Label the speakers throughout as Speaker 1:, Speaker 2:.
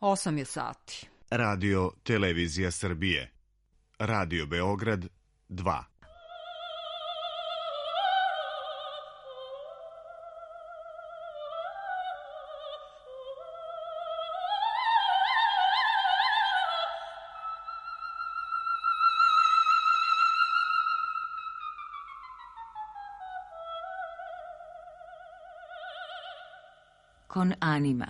Speaker 1: 8 je sati.
Speaker 2: Radio Televizija Srbije. Radio Beograd 2.
Speaker 3: Con anima.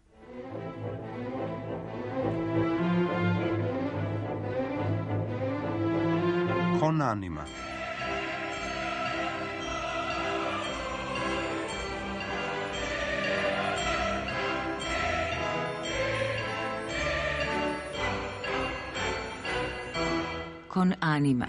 Speaker 4: Con anima.
Speaker 3: Con anima.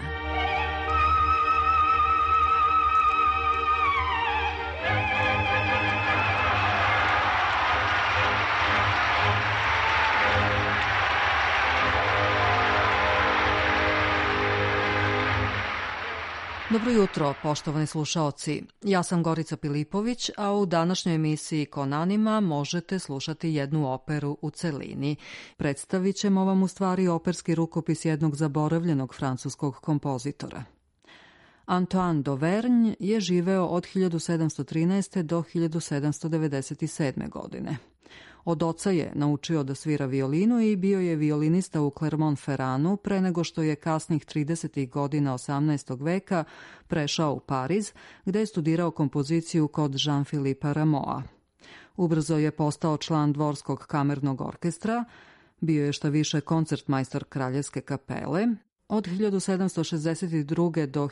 Speaker 1: Dobro jutro, poštovani slušaoci. Ja sam Gorica Pilipović, a u današnjoj emisiji Con Anima možete slušati jednu operu u celini. Predstavit ćemo vam u stvari operski rukopis jednog zaboravljenog francuskog kompozitora. Antoine Dauvergne je živeo od 1713. do 1797. godine. Od oca je naučio da svira violinu i bio je violinista u Clermont-Ferranu pre nego što je kasnih 30. godina 18. veka prešao u Pariz, gde je studirao kompoziciju kod Jean-Philippe Rameau. Ubrzo je postao član dvorskog kamernog orkestra, bio je šta više koncertmajstor Kraljevske kapele, od 1762. do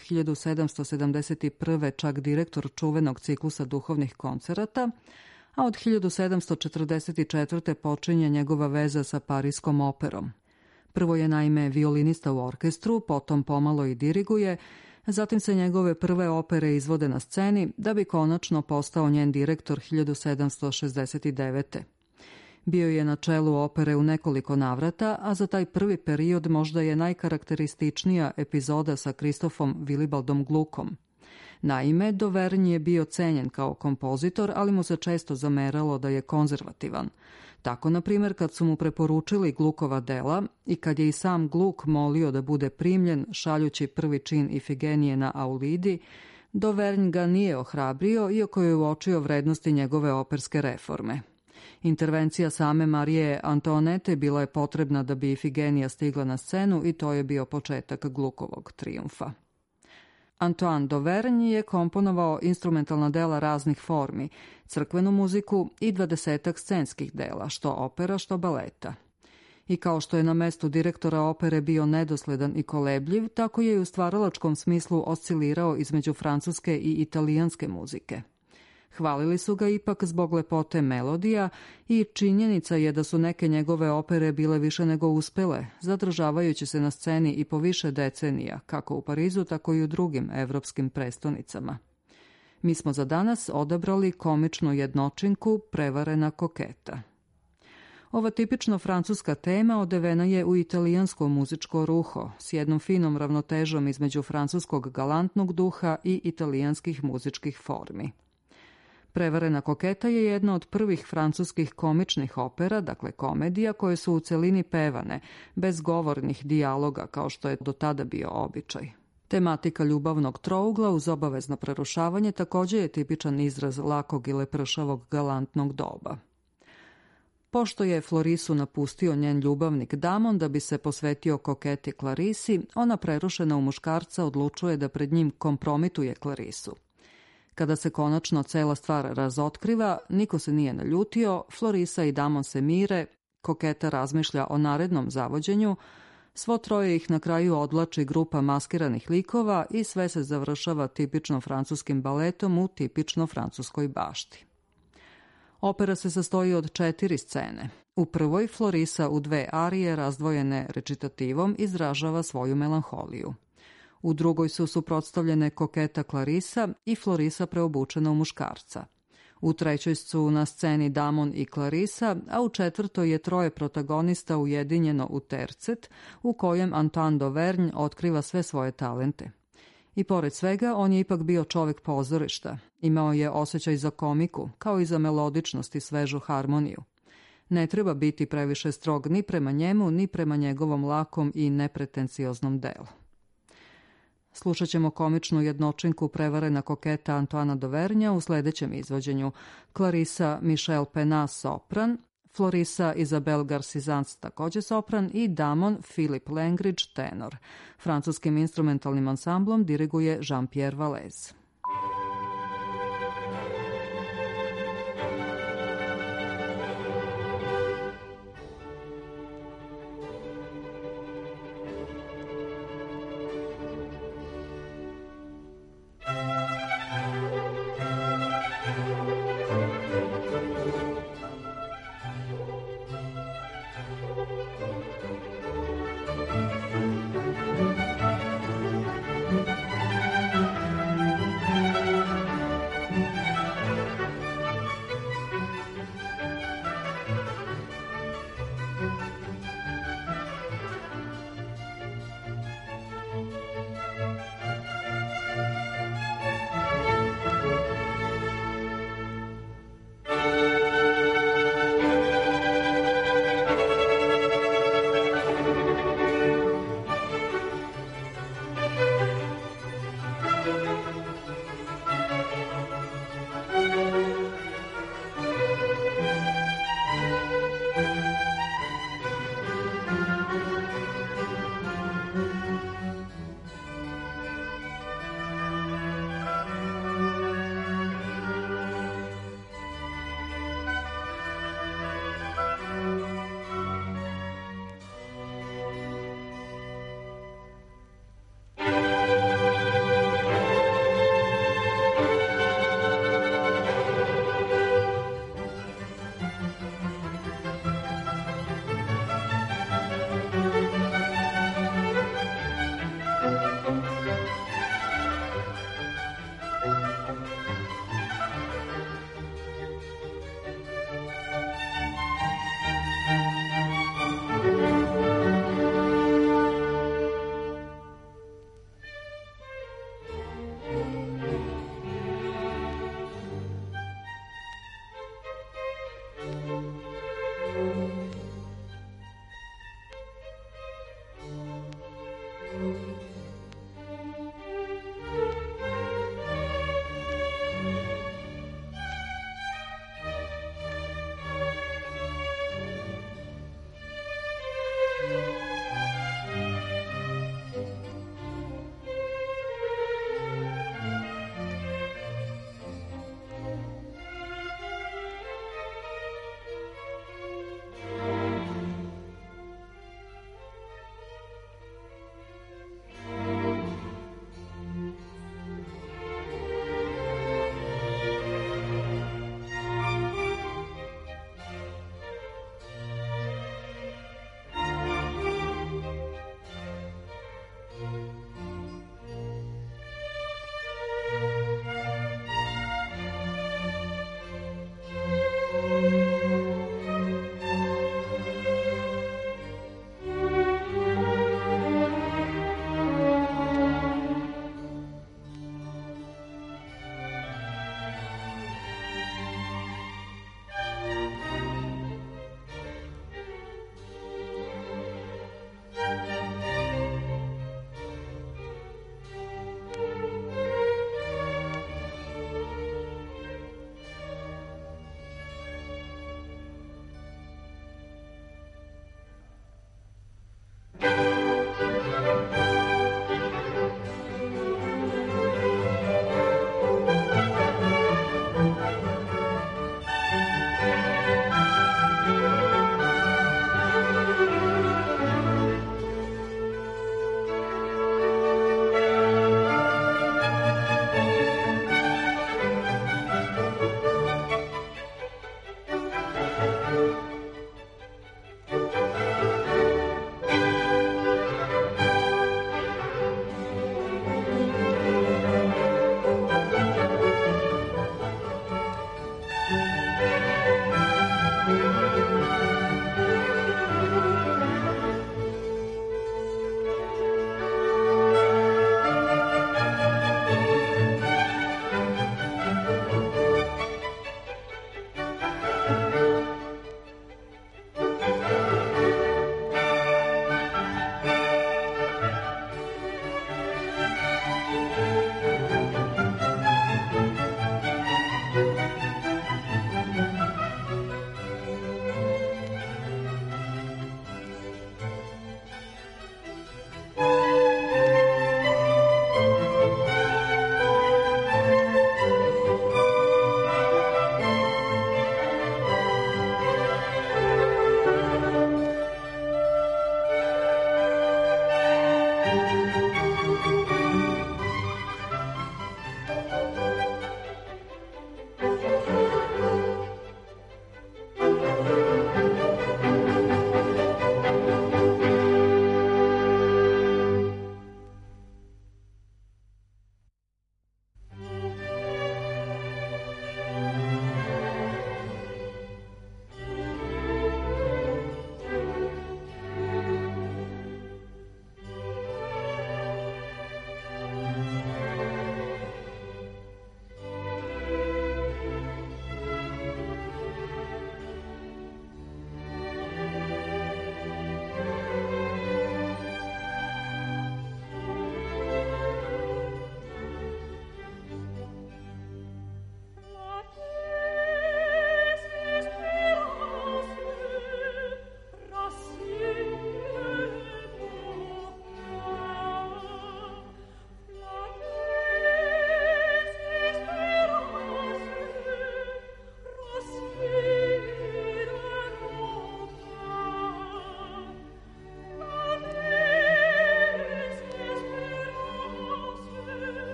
Speaker 1: 1771. čak direktor čuvenog ciklusa duhovnih koncerata, a od 1744. počinje njegova veza sa Pariskom operom. Prvo je naime violinista u orkestru, potom pomalo i diriguje, zatim se njegove prve opere izvode na sceni, da bi konačno postao njen direktor 1769. Bio je na čelu opere u nekoliko navrata, a za taj prvi period možda je najkarakterističnija epizoda sa Kristofom Willibaldom Gluckom. Naime, Dauvergne je bio cenjen kao kompozitor, ali mu se često zameralo da je konzervativan. Tako, na primjer, kad su mu preporučili Gluckova dela i kad je i sam Gluck molio da bude primljen, šaljući prvi čin Ifigenije na Aulidi, Dauvergne ga nije ohrabrio, iako je uočio vrednosti njegove operske reforme. Intervencija same Marije Antoanete bila je potrebna da bi Ifigenija stigla na scenu i to je bio početak Gluckovog trijumfa. Antoine Dauvergne je komponovao instrumentalna dela raznih formi, crkvenu muziku i 20 scenskih dela, što opera, što baleta. I kao što je na mestu direktora opere bio nedosledan i kolebljiv, tako je i u stvaralačkom smislu oscilirao između francuske i italijanske muzike. Hvalili su ga ipak zbog lepote melodija i činjenica je da su neke njegove opere bile više nego uspele, zadržavajući se na sceni i po više decenija, kako u Parizu, tako i u drugim evropskim prestonicama. Mi smo za danas odabrali komičnu jednočinku Prevarena koketa. Ova tipično francuska tema odevena je u italijansko muzičko ruho, s jednom finom ravnotežom između francuskog galantnog duha i italijanskih muzičkih formi. Prevarena koketa je jedna od prvih francuskih komičnih opera, dakle komedija, koje su u celini pevane, bez govornih dijaloga kao što je do tada bio običaj. Tematika ljubavnog trougla uz obavezno prerušavanje također je tipičan izraz lakog i lepršavog galantnog doba. Pošto je Florisu napustio njen ljubavnik Damon da bi se posvetio koketi Clarisi, ona prerušena u muškarca odlučuje da pred njim kompromituje Clarisu. Kada se konačno cela stvar razotkriva, niko se nije naljutio, Florisa i Damon se mire, koketa razmišlja o narednom zavođenju, svo troje ih na kraju odvlači grupa maskiranih likova i sve se završava tipično francuskim baletom u tipično francuskoj bašti. Opera se sastoji od 4 scene. U prvoj Florisa u 2 arije razdvojene recitativom izražava svoju melanholiju. U drugoj su suprotstavljene koketa Clarisa i Florisa preobučena u muškarca. U trećoj su na sceni Damon i Clarisa, a u četvrtoj je troje protagonista ujedinjeno u tercet, u kojem Antoine Dauvergne otkriva sve svoje talente. I pored svega, on je ipak bio čovek pozorišta. Imao je osjećaj za komiku, kao i za melodičnost i svežu harmoniju. Ne treba biti previše strog ni prema njemu, ni prema njegovom lakom i nepretencioznom delu. Slušat ćemo komičnu jednočinku Prevarena koketa Antoana Dovernja u sledećem izvođenju: Clarissa Michelle Penat sopran, Florissa Isabelle Garcizans takođe sopran i Damon Philip Langridge tenor. Francuskim instrumentalnim ansamblom diriguje Jean-Pierre Valez.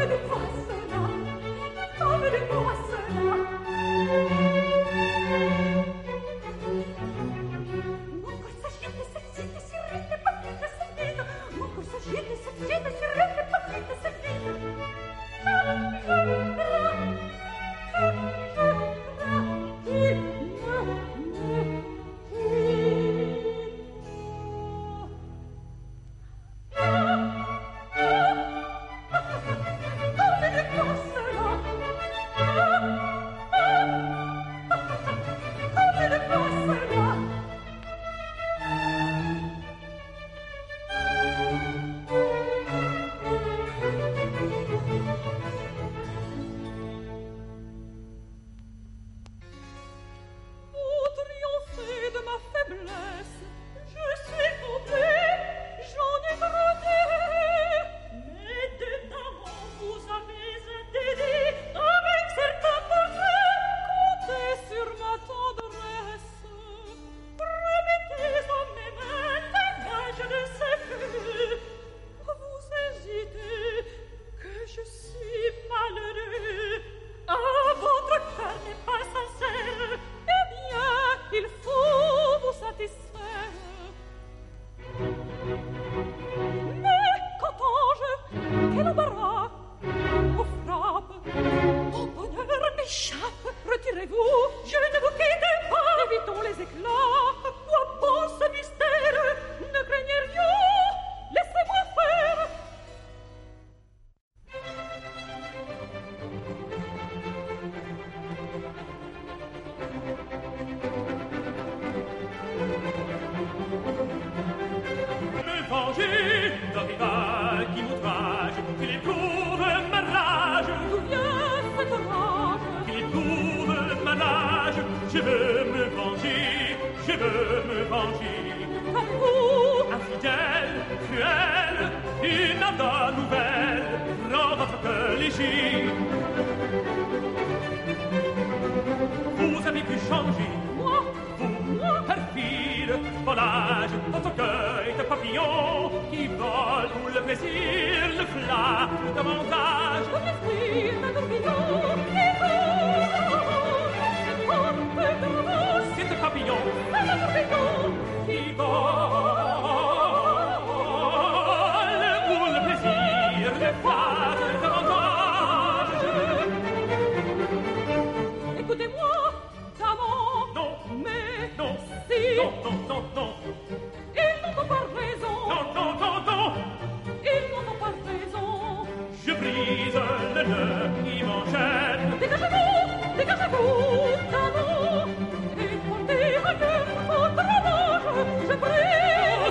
Speaker 5: Je prie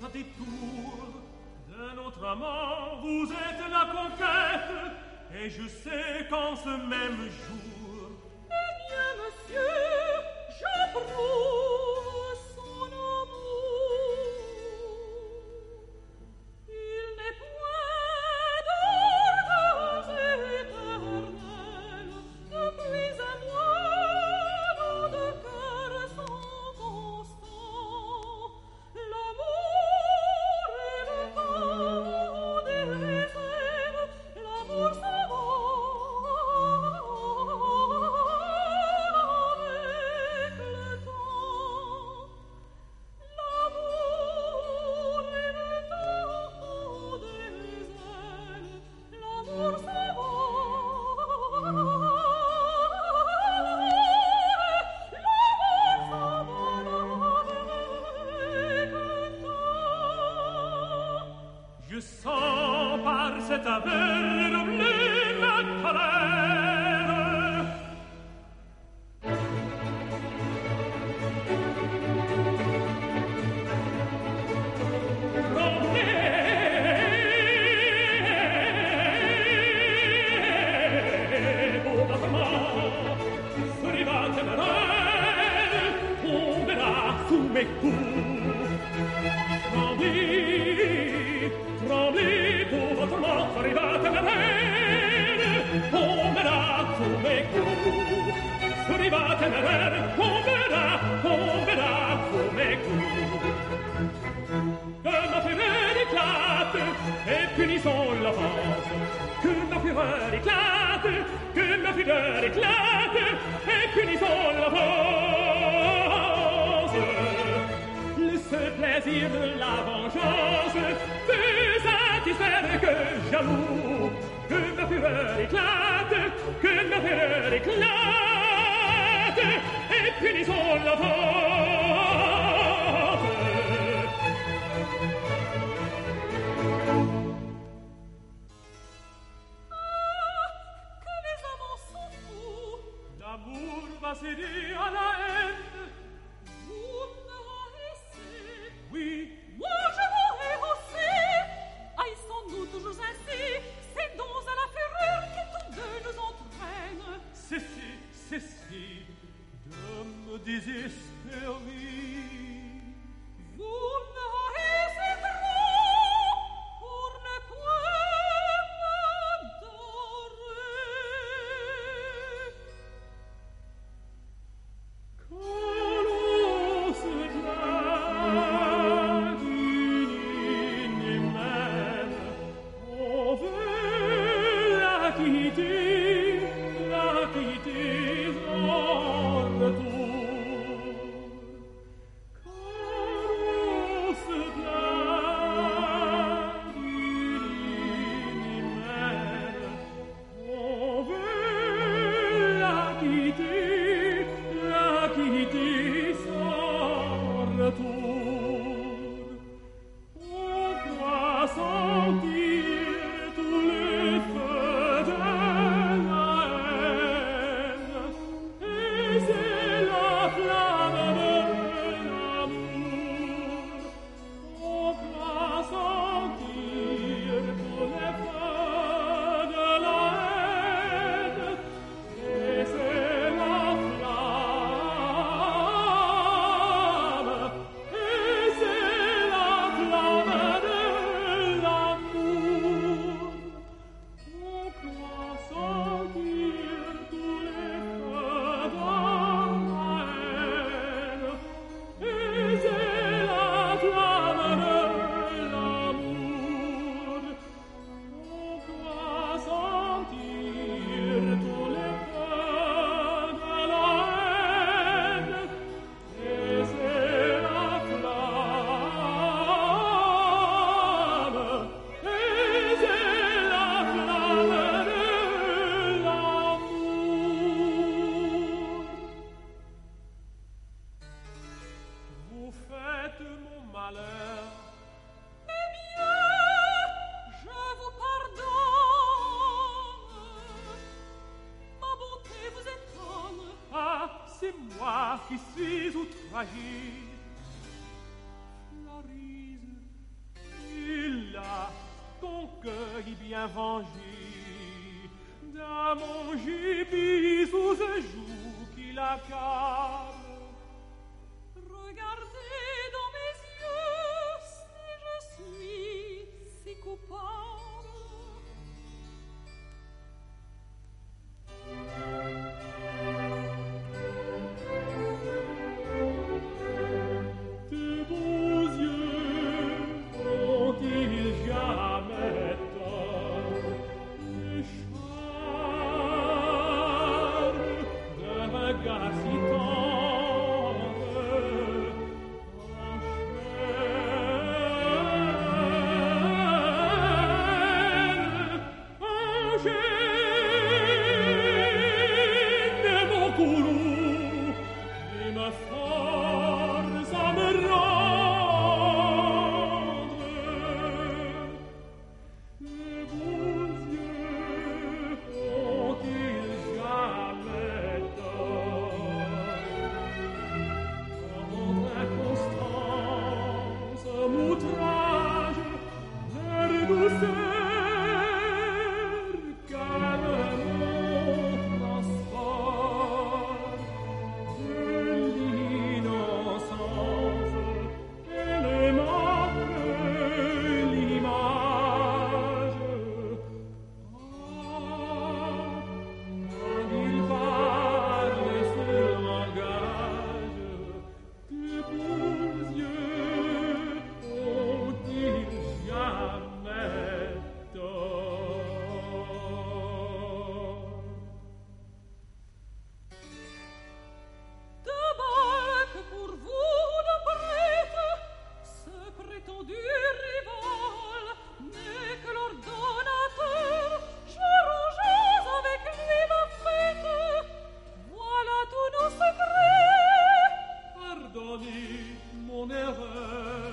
Speaker 5: à détour d'un autre amant, vous êtes la conquête, et je sais qu'en ce même jour,
Speaker 6: eh bien, monsieur, j'approuve son amour. Il n'est point d'ordre éternel, depuis un mois, nos deux cœurs sont constants. L'amour est le temps des réserves, l'amour s'en va avec le temps. L'amour est le temps des réserves, l'amour s'en va
Speaker 5: je sens par cet aveugle bleu ma colère. Tremblez, ô battement, souriva téméraire, tombera sous mes coups. Tremblez, tremblez, pauvre mort, arriva téméraire, tombera sous mes coups. Arriva téméraire, tombera sous mes coups. Que ma fureur éclate, et punissons l'offense. Que ma fureur éclate, que ma fureur éclate, et punissons l'offense. Ce plaisir de la vengeance peut satisfaire que jaloux. Que ma fureur éclate, que ma fureur éclate, et punissons l'offense.
Speaker 6: que les amants sont fous.
Speaker 5: L'amour va céder à la haine.
Speaker 6: Vous me haïssez,
Speaker 5: Oui,
Speaker 6: moi je vous hais aussi. Haïssons-nous toujours ainsi, cédons à la fureur qui tous deux nous entraîne.
Speaker 5: cessez de me désespérer.
Speaker 6: Vous me haïssez trop pour ne point m'adorer.
Speaker 5: Quand l'on se plaint d'une inimène, on veut la quitter en retour. Quand l'on se plaint d'une inimène, on veut la quitter sans retour. On croit sentir tous les feux de la haine, et c'est la flamme de l'amour. On croit sentir tous les feux de la haine, et c'est la flamme, et c'est la flamme de l'amour. On croit sentir tous les feux de la haine, et c'est la flamme de l'amour. On croit sentir tous les feux de la haine, et c'est la flamme, et c'est la flamme de l'amour. Vous faites mon malheur,
Speaker 6: Eh bien, je vous pardonne. Ma bonté vous étonne.
Speaker 5: ah, c'est moi qui suis outragé. Florise, bien vengé, d'un mon gibier sous un joug qui l'accable.
Speaker 6: Regardez dans mes yeux si je suis si coupable.
Speaker 5: Tes beaux yeux ont-ils jamais tort? Les charmes d'un regard si tendre enchaînent mon courroux et me force à me rendre. Les beaux yeux ont-ils jamais tort? Mon inconstance m'outrage, leur douceur calmement transporte. De l'innocence, elle m'offre l'image. Quand il parle ce langage, tes beaux yeux ont-ils jamais tort?
Speaker 6: De mal que pour vous ne prête ce prétendu rival n'est que l'ordonnateur. Je rongeais avec lui ma fête. Voilà tous nos secrets.
Speaker 5: Pardonnez mon erreur.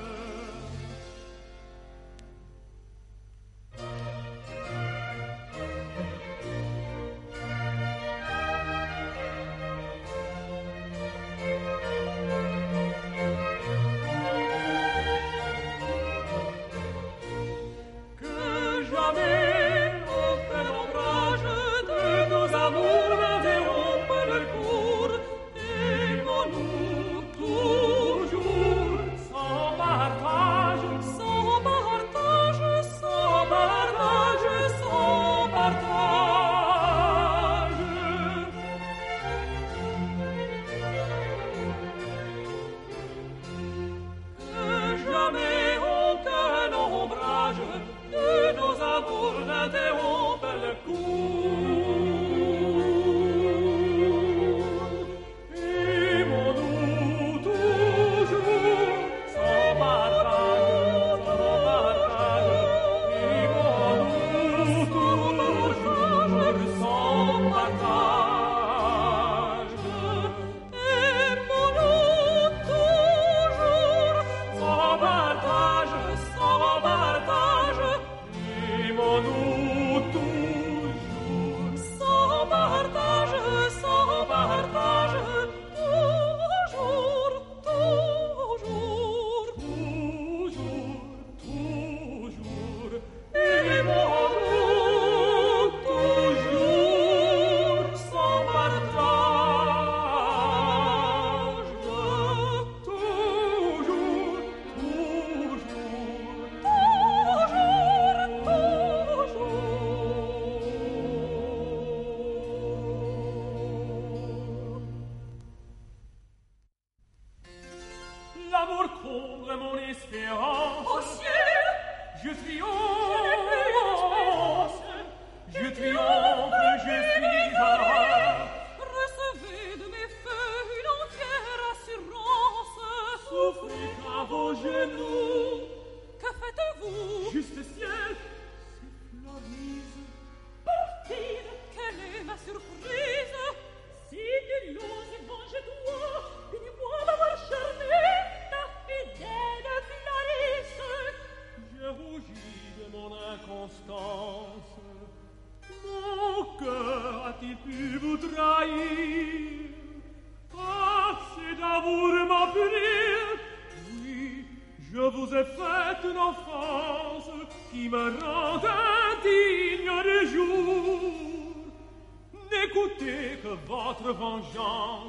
Speaker 5: Que jamais aucun ombrage de nos amours n'interrompe le cours. Aimons-nous toujours sans partage, sans partage, sans partage, sans partage. Que jamais aucun ombrage de nos amours n'interrompe le cours. Aimons-nous toujours sans partage, sans partage. Aimons-nous toujours sans partage. Aimons-nous toujours sans partage, sans partage. Aimons-nous toujours sans partage, sans partage. Toujours, toujours, toujours, toujours. Aimons-nous toujours sans partage. Toujours, toujours, l'amour comble mon espérance.
Speaker 6: Au ciel,
Speaker 5: Je triomphe, je triomphe, je suis heureux.
Speaker 6: recevez de mes feux une entière assurance.
Speaker 5: Souffrez à vos genoux,
Speaker 6: Que faites-vous?
Speaker 5: juste ciel, s'effleurisse.
Speaker 6: Perfide, quelle est ma surprise? Si tu l'oses, venge-toi, punis-moi d'avoir charmé ta fidèle Clarisse.
Speaker 5: J'ai rougi de mon inconstance. Mon cœur a-t-il pu vous trahir? Assez d'amour m'a pris. Oui, je Je vous ai fait une offense qui me rend indigne des jours. N'écoutez que votre vengeance.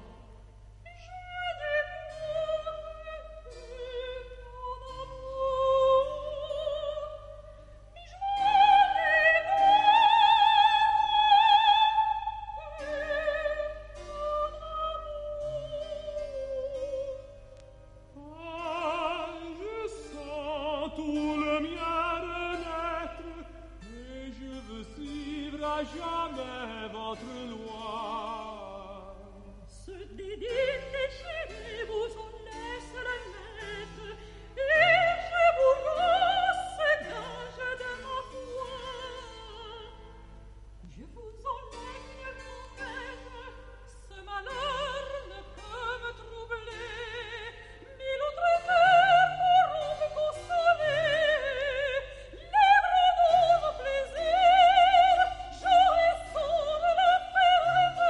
Speaker 5: Jamais votre loi.
Speaker 6: Ce dédain déchiré vous en laisse la lettre, et je vous rends ce gage de ma foi. Je vous en lègue promettre, ce malheur ne peut me troubler, mais l'autre cœur pourront me consoler. Lèvres nos plaisirs, jouissons de la fermeté.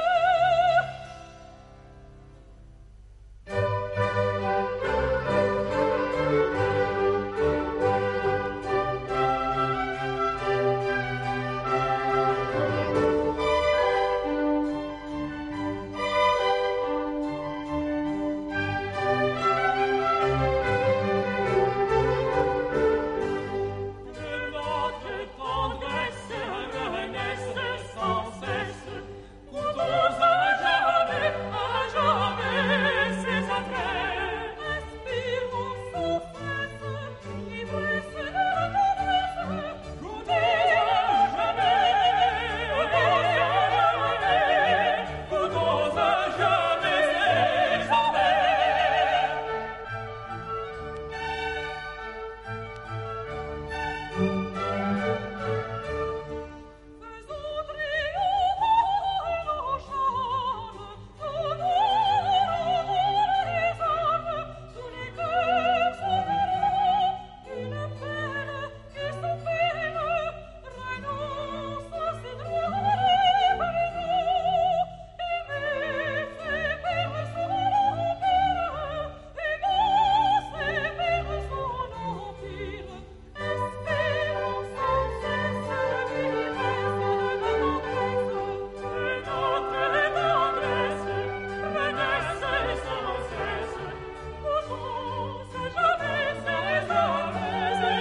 Speaker 5: Que notre tendresse renaisse sans cesse, coûtons à jamais ses attraits.
Speaker 6: Inspirons sans cesse l'ivresse de la tendresse.
Speaker 5: Coûtons à jamais, coûtons à jamais ses attraits.
Speaker 6: Faisons triompher nos charmes, donnons les armes, tous les cœurs s'enverront, une peine et sans peine, renonce à ses droits et prisons. Aimer, c'est perdre son empire, aimer, c'est perdre son empire. Espérons sans cesse l'ivresse de la tendresse.
Speaker 5: Que notre tendresse renaisse sans cesse,
Speaker 6: Coûtons à jamais ses
Speaker 5: jamais ses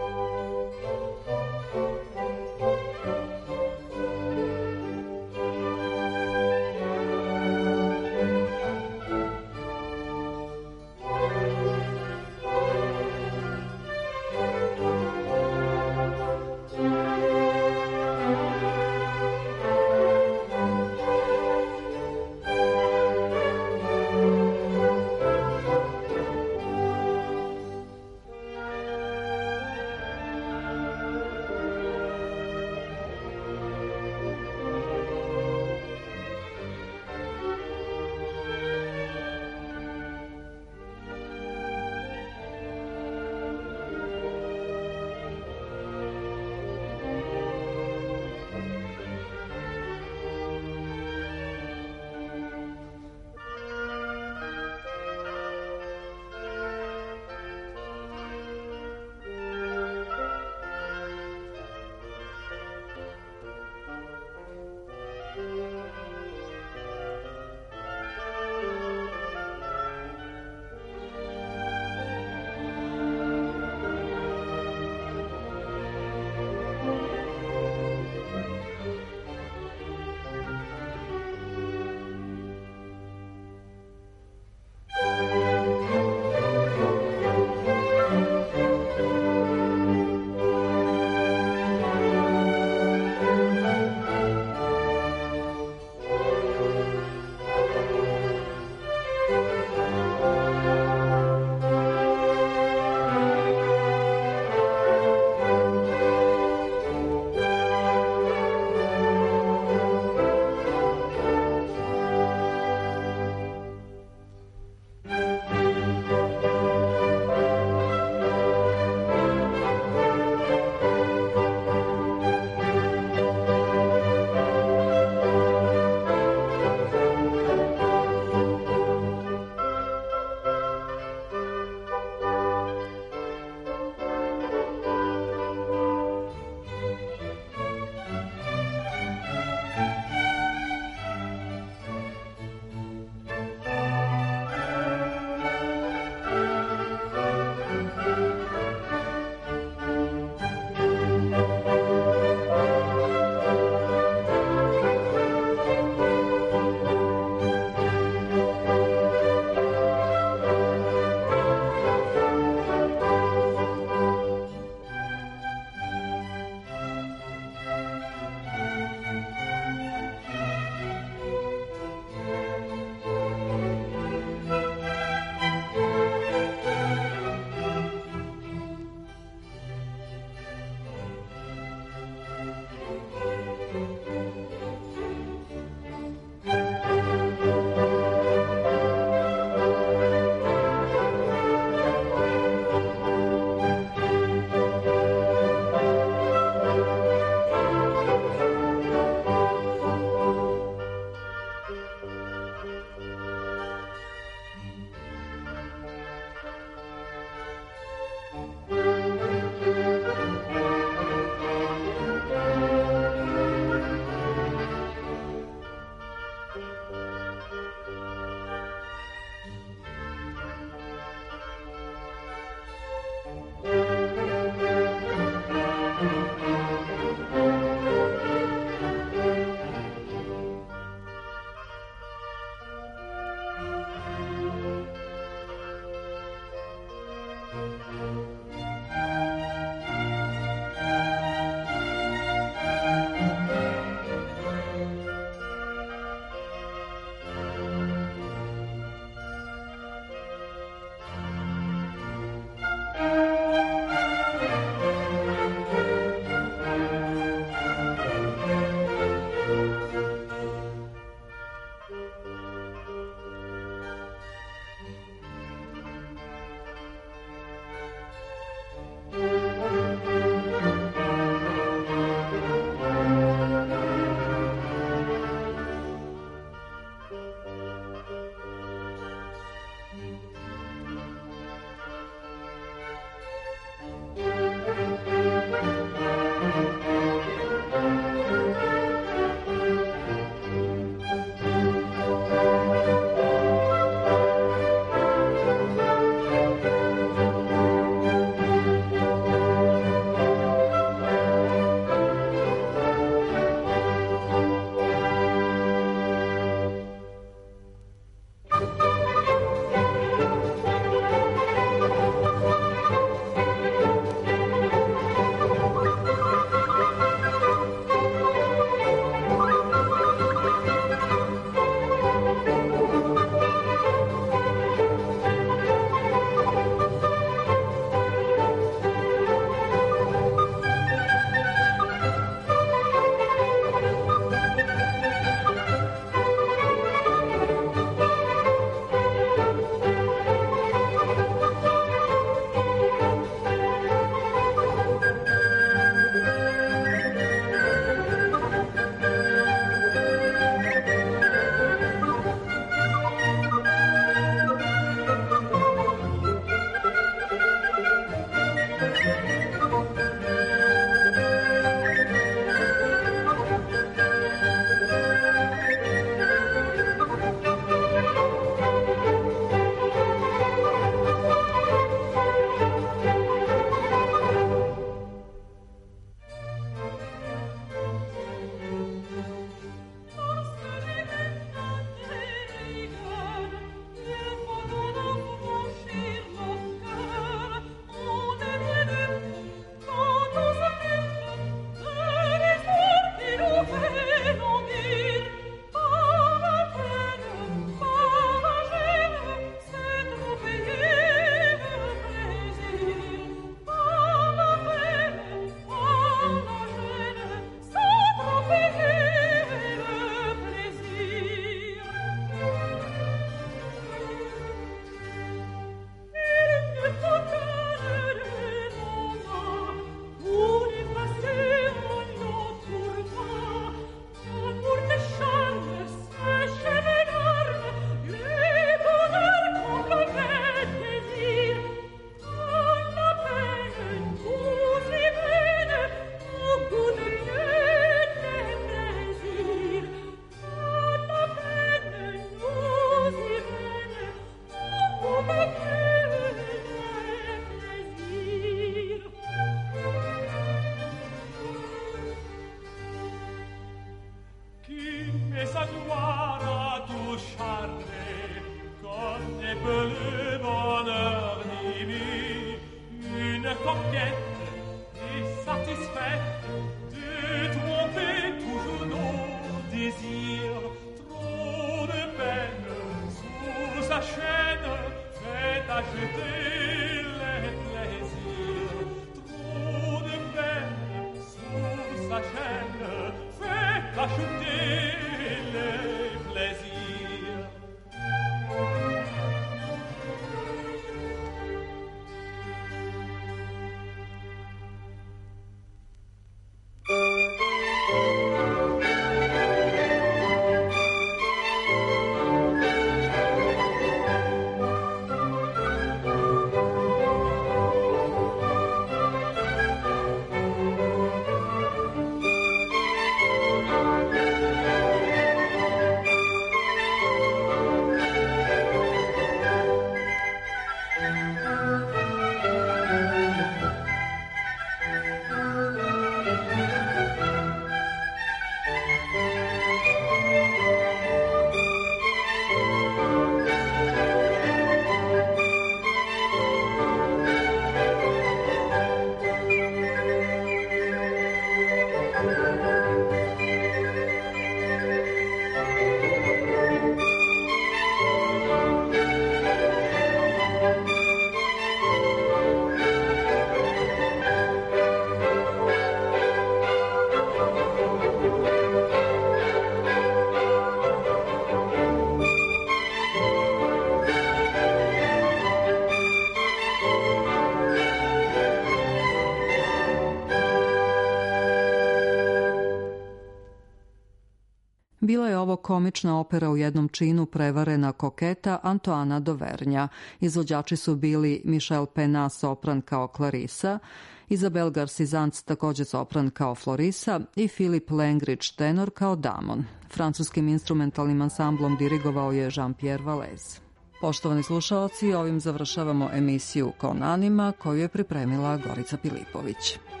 Speaker 1: Bila je ovo komična opera u jednom činu prevarena koketa Antoana Dovernja. Izvođači su bili Michel Pena, sopran kao Clarissa, Isabel Garcizanc, također sopran kao Florisa, i Philip Langridge, tenor kao Damon. Francuskim instrumentalnim ansamblom dirigovao je Jean-Pierre Valez. Poštovani slušaoci, ovim završavamo emisiju Kon Anima koju je pripremila Gorica Pilipović.